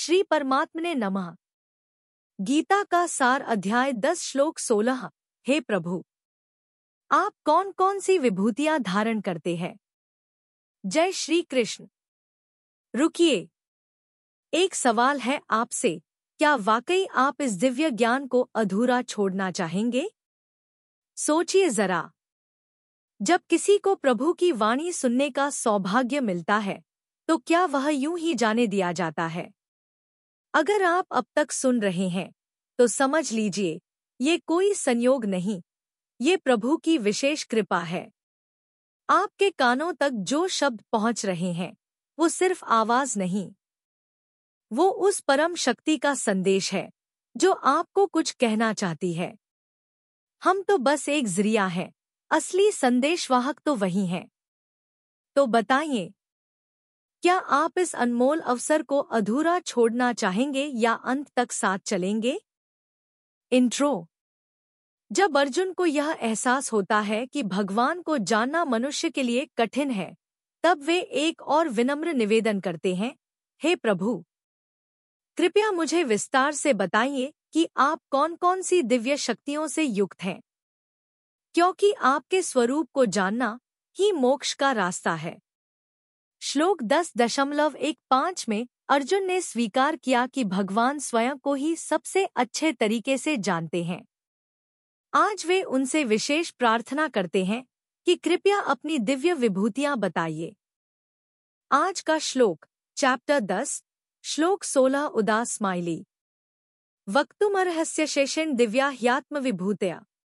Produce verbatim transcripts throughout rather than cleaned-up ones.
श्री परमात्मने नमः। गीता का सार अध्याय दस श्लोक सोलह। हे प्रभु, आप कौन कौन सी विभूतियां धारण करते हैं? जय श्री कृष्ण। रुकिए, एक सवाल है आपसे, क्या वाकई आप इस दिव्य ज्ञान को अधूरा छोड़ना चाहेंगे? सोचिए जरा। जब किसी को प्रभु की वाणी सुनने का सौभाग्य मिलता है तो क्या वह यूं ही जाने दिया जाता है? अगर आप अब तक सुन रहे हैं तो समझ लीजिए, ये कोई संयोग नहीं, ये प्रभु की विशेष कृपा है। आपके कानों तक जो शब्द पहुंच रहे हैं वो सिर्फ आवाज नहीं, वो उस परम शक्ति का संदेश है जो आपको कुछ कहना चाहती है। हम तो बस एक जरिया हैं, असली संदेशवाहक तो वही हैं। तो बताइए, क्या आप इस अनमोल अवसर को अधूरा छोड़ना चाहेंगे या अंत तक साथ चलेंगे? इंट्रो। जब अर्जुन को यह एहसास होता है कि भगवान को जानना मनुष्य के लिए कठिन है, तब वे एक और विनम्र निवेदन करते हैं, हे प्रभु, कृपया मुझे विस्तार से बताइए कि आप कौन कौन सी दिव्य शक्तियों से युक्त हैं, क्योंकि आपके स्वरूप को जानना ही मोक्ष का रास्ता है। श्लोक दस दशमलव एक पाँच में अर्जुन ने स्वीकार किया कि भगवान स्वयं को ही सबसे अच्छे तरीके से जानते हैं। आज वे उनसे विशेष प्रार्थना करते हैं कि कृपया अपनी दिव्य विभूतियां बताइए। आज का श्लोक, चैप्टर दस, श्लोक सोलह। उदास स्माइली। वक्तुमर्हस्य शेषेण दिव्या ह्यात्म विभूतया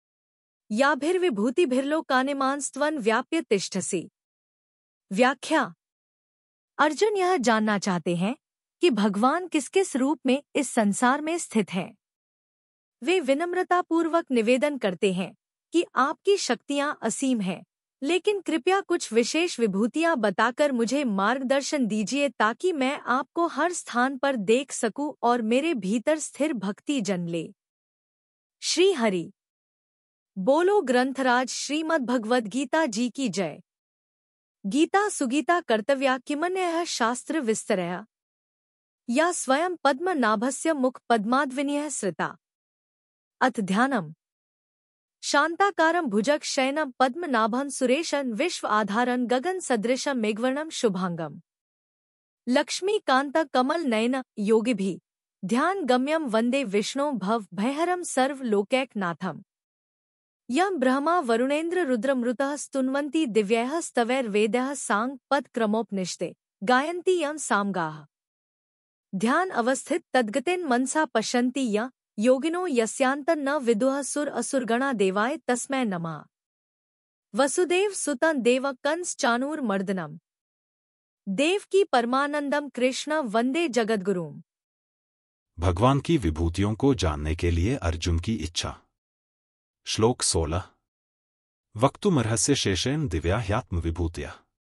याभिर्विभूतिभिर्लोकानिमांस्त्वं व्याप्य तिष्ठसि। व्याख्या। अर्जुन यह जानना चाहते हैं कि भगवान किस किस रूप में इस संसार में स्थित हैं। वे विनम्रतापूर्वक निवेदन करते हैं कि आपकी शक्तियां असीम हैं, लेकिन कृपया कुछ विशेष विभूतियां बताकर मुझे मार्गदर्शन दीजिए ताकि मैं आपको हर स्थान पर देख सकूं और मेरे भीतर स्थिर भक्ति जन्म ले। श्री हरि बोलो। ग्रंथराज श्रीमद् भगवद गीता जी की जय। गीता सुगीता कर्तव्या किमन्यः शास्त्र विस्तरया या स्वयं पद्मनाभस्य मुख पद्माद्विनीयः श्रिता। अथ ध्यानम्। शांताकारं भुजग शयनं पद्मनाभं सुरेशं विश्व आधारं गगन सदृशं मेघवर्णं शुभांगं लक्ष्मीकांत कमल नयन योगिभिः ध्यान गम्यं वंदे विष्णु भव भयहरं सर्व लोकैकनाथम्। यं ब्रह्मा वरुणेन्द्र रुद्रमृतः स्तुन्वन्ति दिव्यैः स्तवैर्वेदैः सांग पद क्रमोपनिषदे गायन्ति यं सामगाः। ध्यान अवस्थित तद्गतेन मनसा पश्यन्ति यं योगिनो यस्यान्तं न विदुः सुर असुरगणा देवाय तस्मै नमः। वसुदेव सुतं देव कंस चाणूर मर्दनम देवकी परमानंदम कृष्ण वंदे जगद्गुरुम। भगवान की विभूतियों को जानने के लिए अर्जुन की इच्छा। श्लोक सोलह। वक्तुमर्हस्य शेषेण दिव्या ह्यात्म विभूतिया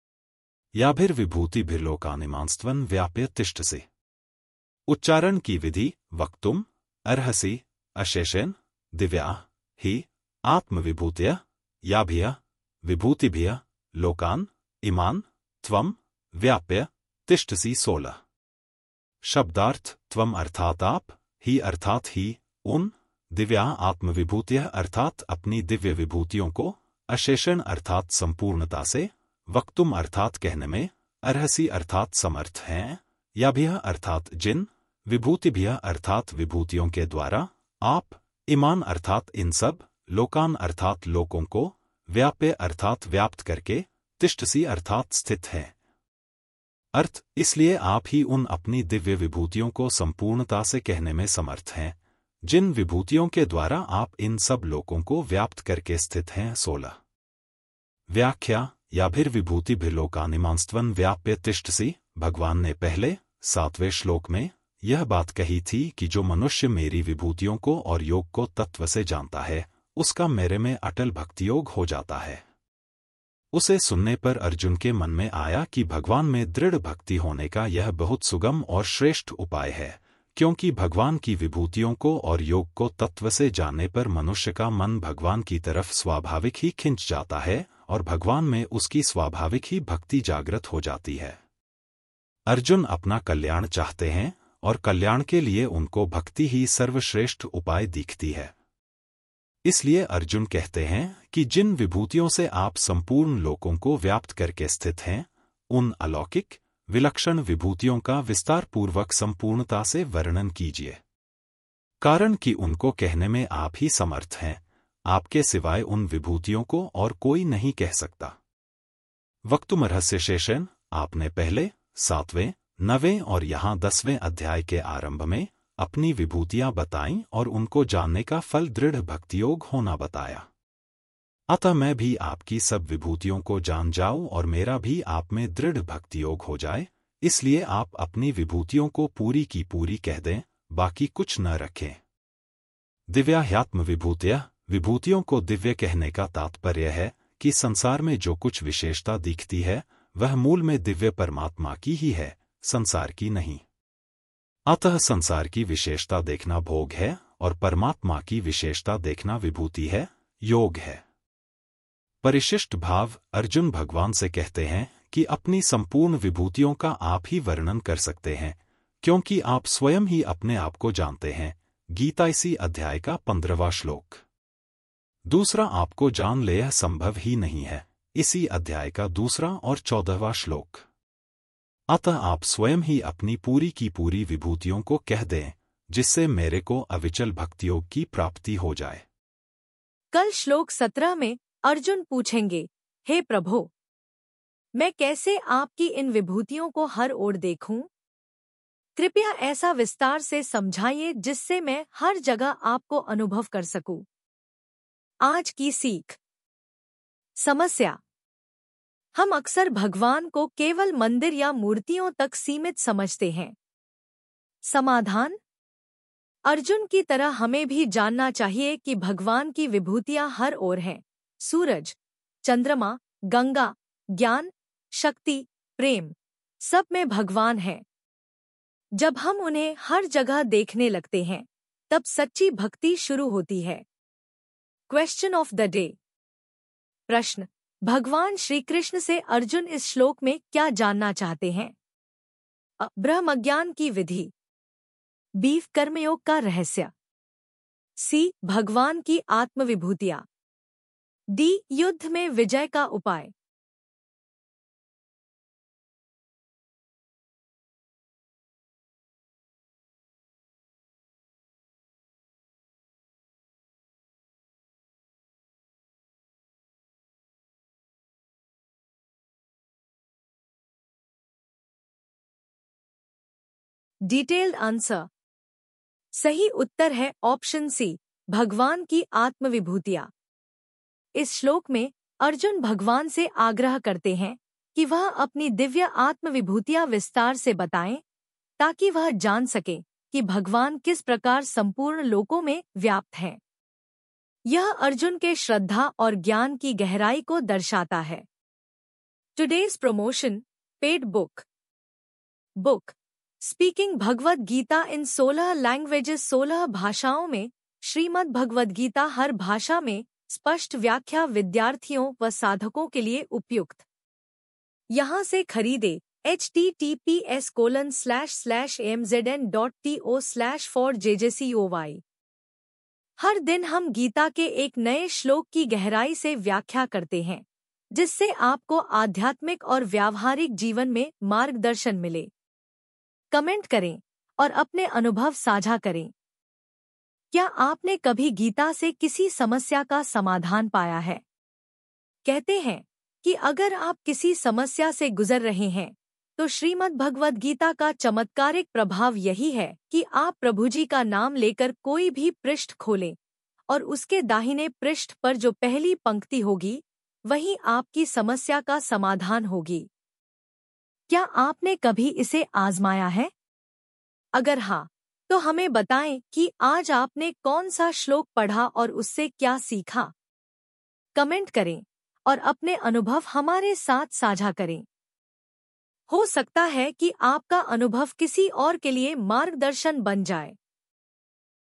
याभिर्विभूतिभिर्लोकानिमांस्त्वं व्याप्य तिष्ठसि। उच्चारण की विधि। वक्तुम अर्हसि अशेषेण दिव्या ही आत्मविभूतिया याभिः विभूतिभिः लोकान इमान त्वम व्याप्य तिष्ठसि। सोलह। शब्दार्थ। त्वम अर्थात आप, ही अर्थात ही, उन, दिव्या आत्मविभूतियां अर्थात अपनी दिव्य विभूतियों को, अशेषण अर्थात संपूर्णता से, वक्तुम अर्थात कहने में, अर्हसि अर्थात समर्थ हैं, याभिः अर्थात जिन, विभूतिभिः अर्थात विभूतियों के द्वारा, आप, इमान अर्थात इन सब, लोकान अर्थात लोकों को, व्याप्य अर्थात व्याप्त करके, तिष्ठसि अर्थात स्थित है। अर्थ। इसलिए आप ही उन अपनी दिव्य विभूतियों को संपूर्णता से कहने में समर्थ हैं, जिन विभूतियों के द्वारा आप इन सब लोकों को व्याप्त करके स्थित हैं। सोलह। व्याख्या। याभिर्विभूतिभिर्लोकानिमांस्त्वं व्याप्य तिष्ठसि। भगवान ने पहले सातवें श्लोक में यह बात कही थी कि जो मनुष्य मेरी विभूतियों को और योग को तत्व से जानता है, उसका मेरे में अटल भक्ति योग हो जाता है। उसे सुनने पर अर्जुन के मन में आया कि भगवान में दृढ़ भक्ति होने का यह बहुत सुगम और श्रेष्ठ उपाय है, क्योंकि भगवान की विभूतियों को और योग को तत्व से जानने पर मनुष्य का मन भगवान की तरफ स्वाभाविक ही खिंच जाता है और भगवान में उसकी स्वाभाविक ही भक्ति जागृत हो जाती है। अर्जुन अपना कल्याण चाहते हैं और कल्याण के लिए उनको भक्ति ही सर्वश्रेष्ठ उपाय दिखती है। इसलिए अर्जुन कहते हैं कि जिन विभूतियों से आप संपूर्ण लोकों को व्याप्त करके स्थित हैं, उन अलौकिक विलक्षण विभूतियों का विस्तार पूर्वक संपूर्णता से वर्णन कीजिए, कारण कि उनको कहने में आप ही समर्थ हैं। आपके सिवाय उन विभूतियों को और कोई नहीं कह सकता। वक्तुम रहस्य शेषन, आपने पहले सातवें, नवें और यहाँ दसवें अध्याय के आरंभ में अपनी विभूतियां बताईं और उनको जानने का फल दृढ़ भक्तियोग होना बताया। अतः मैं भी आपकी सब विभूतियों को जान जाऊं और मेरा भी आप में दृढ़ भक्तियोग हो जाए, इसलिए आप अपनी विभूतियों को पूरी की पूरी कह दें, बाकी कुछ न रखें। दिव्याह्यात्म विभूतियां, विभूतियों को दिव्य कहने का तात्पर्य है कि संसार में जो कुछ विशेषता दिखती है वह मूल में दिव्य परमात्मा की ही है, संसार की नहीं। अतः संसार की विशेषता देखना भोग है और परमात्मा की विशेषता देखना विभूति है, योग है। परिशिष्ट भाव, अर्जुन भगवान से कहते हैं कि अपनी संपूर्ण विभूतियों का आप ही वर्णन कर सकते हैं, क्योंकि आप स्वयं ही अपने आप को जानते हैं। गीता इसी अध्याय का पंद्रहवां श्लोक। दूसरा आपको जान ले यह संभव ही नहीं है, इसी अध्याय का दूसरा और चौदहवां श्लोक। अतः आप स्वयं ही अपनी पूरी की पूरी विभूतियों को कह दें, जिससे मेरे को अविचल भक्तियोग की प्राप्ति हो जाए। कल श्लोक सत्रह में अर्जुन पूछेंगे, हे प्रभु, मैं कैसे आपकी इन विभूतियों को हर ओर देखूं? कृपया ऐसा विस्तार से समझाइए जिससे मैं हर जगह आपको अनुभव कर सकूं। आज की सीख। समस्या। हम अक्सर भगवान को केवल मंदिर या मूर्तियों तक सीमित समझते हैं। समाधान। अर्जुन की तरह हमें भी जानना चाहिए कि भगवान की विभूतियां हर ओर हैं। सूरज, चंद्रमा, गंगा, ज्ञान, शक्ति, प्रेम, सब में भगवान है। जब हम उन्हें हर जगह देखने लगते हैं, तब सच्ची भक्ति शुरू होती है। Question of the day. प्रश्न, भगवान श्री कृष्ण से अर्जुन इस श्लोक में क्या जानना चाहते हैं? अ. ब्रह्मज्ञान की विधि। बी. कर्मयोग का रहस्य। सी. भगवान की आत्मविभूतियां। डी. युद्ध में विजय का उपाय। Detailed answer. सही उत्तर है ऑप्शन सी, भगवान की आत्मविभूतियां। इस श्लोक में अर्जुन भगवान से आग्रह करते हैं कि वह अपनी दिव्य आत्मविभूतियां विस्तार से बताएं, ताकि वह जान सके कि भगवान किस प्रकार संपूर्ण लोकों में व्याप्त हैं। यह अर्जुन के श्रद्धा और ज्ञान की गहराई को दर्शाता है। Today's promotion, paid book. Book speaking Bhagavad Gita इन सोलह लैंग्वेजेस। सोलह भाषाओं में श्रीमद् भगवद गीता हर भाषा में स्पष्ट व्याख्या विद्यार्थियों व साधकों के लिए उपयुक्त। यहाँ से खरीदे H T T P S colon slash slash M Z N dot T O slash for J J C O Y. हर दिन हम गीता के एक नए श्लोक की गहराई से व्याख्या करते हैं, जिससे आपको आध्यात्मिक और व्यावहारिक जीवन में मार्गदर्शन मिले। कमेंट करें और अपने अनुभव साझा करें। क्या आपने कभी गीता से किसी समस्या का समाधान पाया है? कहते हैं कि अगर आप किसी समस्या से गुजर रहे हैं, तो श्रीमद् भगवद गीता का चमत्कारिक प्रभाव यही है कि आप प्रभु जी का नाम लेकर कोई भी पृष्ठ खोलें और उसके दाहिने पृष्ठ पर जो पहली पंक्ति होगी, वही आपकी समस्या का समाधान होगी। क्या आपने कभी इसे आजमाया है? अगर हाँ, तो हमें बताएं कि आज आपने कौन सा श्लोक पढ़ा और उससे क्या सीखा। कमेंट करें और अपने अनुभव हमारे साथ साझा करें। हो सकता है कि आपका अनुभव किसी और के लिए मार्गदर्शन बन जाए।